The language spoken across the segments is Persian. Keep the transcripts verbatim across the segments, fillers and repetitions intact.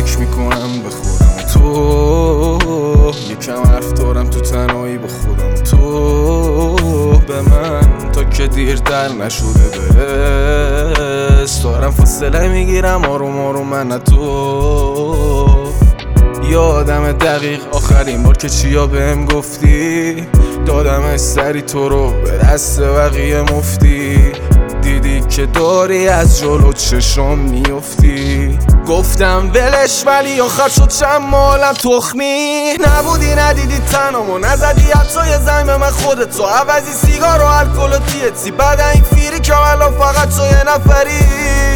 فکر میکنم به خودم تو یکم حرف دارم تو تنهایی به خودم تو به من تا که دیر در نشده برس دارم فاصله میگیرم آروم آروم من نه تو یادم دقیق آخرین بار که چیا بهم گفتی دادم سری تو رو به دست بقیه مفتی دیدی که داری از جلو چشم میفتی گفتم ولش ولی آخر شد چند مالم تخمی نبودی ندیدی تنامو نزدی حتی یه زنگ به من خودت تو عوضی سیگار و الکل و دیتی بعد این فیری که الان فقط تو یه نفری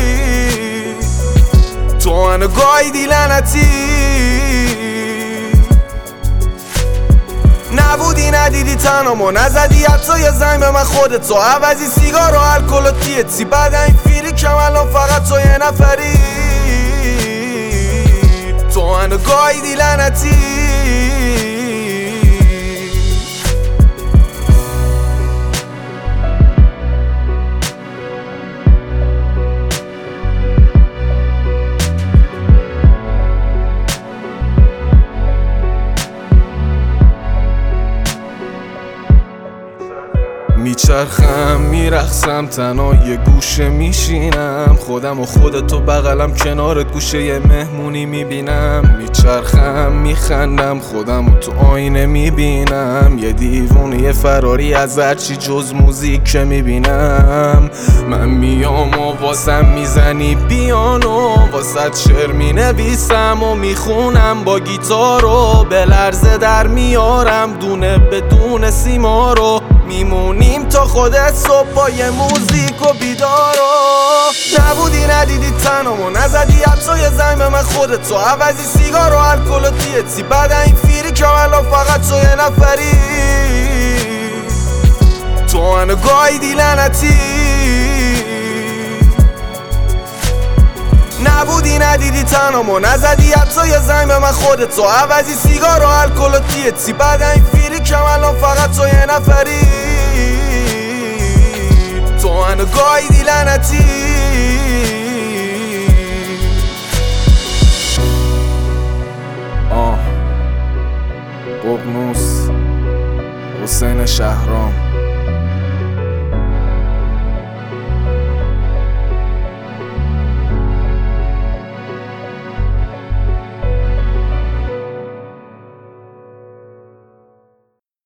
تو منو گایدی لعنتی نبودی ندیدی تنامو نزدی حتی یه زنگ به من خودت تو عوضی سیگار و الکل و دیتی بعد این فیری که الان فقط تو یه نفری تو منو گایدی لعنتی میچرخم میرخسم تنها یه گوشه میشینم خودم و خودتو بغلم کنارت گوشه یه مهمونی میبینم میچرخم میخندم خودم و تو آینه میبینم یه دیوونه یه فراری از هرچی جز موزیک که میبینم من میام و واسم میزنی بیانو واسه شعر مینویسم و میخونم با گیتارو به لرزه در میارم دونه بدون سیما رو میمونیم تا خودت صبح با یه موزیک و بیدارو نبودی ندیدی تنامو نزدی حتی یه زنگ به من خودت تو عوضی سیگار و الکل و دیتی بعد این فیری که الان فقط تو یه نفری تو منو گایدی لعنتی نبودی ندیدی تنامو نزدی حتی یه زنگ به من خودت تو عوضی سیگار و الکل و دیتی بعد این فیری که الان فقط تو یه نفری تو منو گایدی لعنتی آه ققنوس حسین شهرام